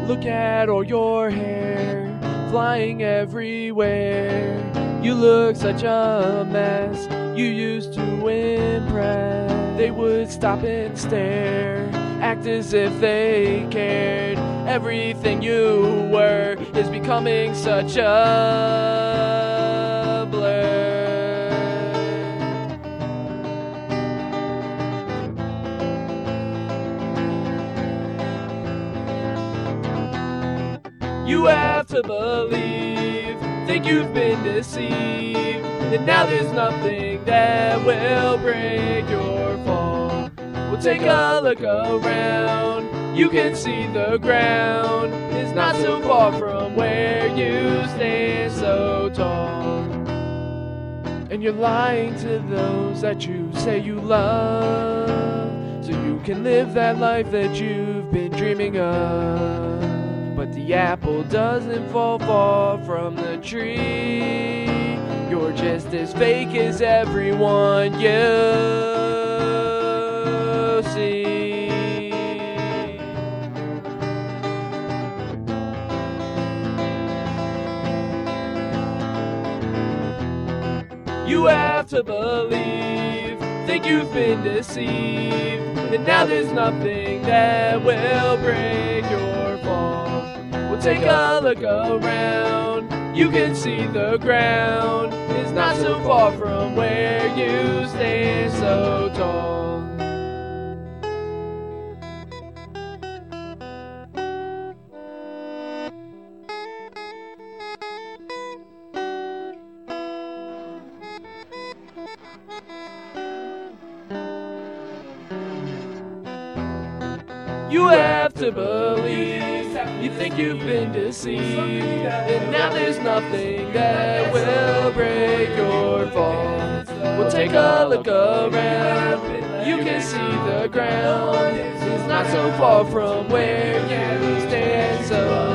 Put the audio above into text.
Look at all your hair flying everywhere. You look such a mess. You used to impress. They would stop and stare, act as if they cared. Everything you were is becoming such a blur. You have to believe, think you've been deceived, and now there's nothing that will break your fall. Well, take a look around, you can see the ground is not so far from where you stand so tall. And you're lying to those that you say you love, so you can live that life that you've been dreaming of. But the apple doesn't fall far from the tree. You're just as fake as everyone you see. You have to believe, think you've been deceived, and now there's nothing that will break your fall. Well, take a look around, you can see the ground is not so far from where you stand so tall. You have to believe, you think you've been deceived, and now there's nothing that will break your fall. Well, take a look around, you can see the ground is not so far from where you stand so